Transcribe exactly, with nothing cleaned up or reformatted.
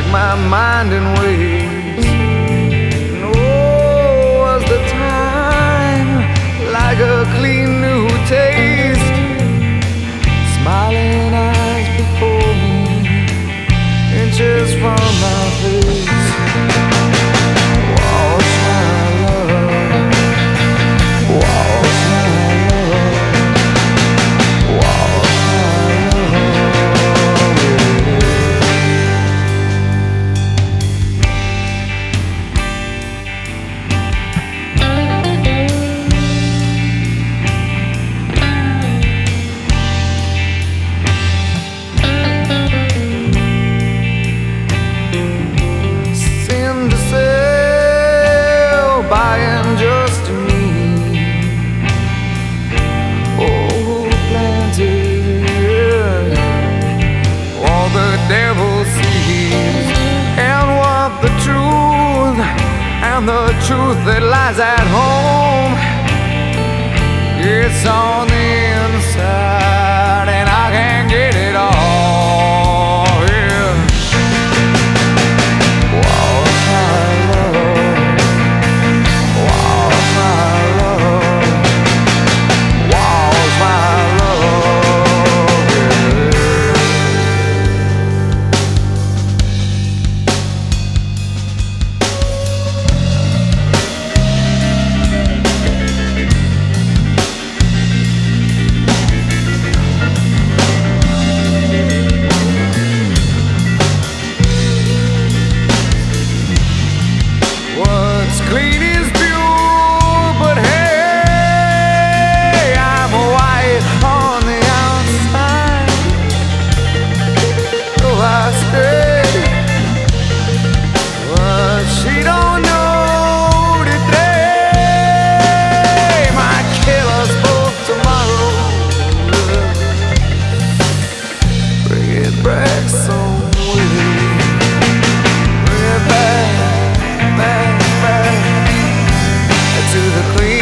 my mind in ways. And oh, was the time like a clean new taste. Smiling eyes before me, inches from my face. Waltz my love, waltz my love, waltz my love, yeah. Sin to sail by and just to me. Oh, planted all the devil sees, and what the truth, and the truth that lies at home. It's on the inside, and I can't get it all. Yeah. Waltz my love, waltz my love, waltz my love, yeah. What's clean is pure, but hey, I'm white on the outside. So I stay, but she don't know today might kill us both tomorrow. Bring it back some way. Bring it back, back, back to the clean.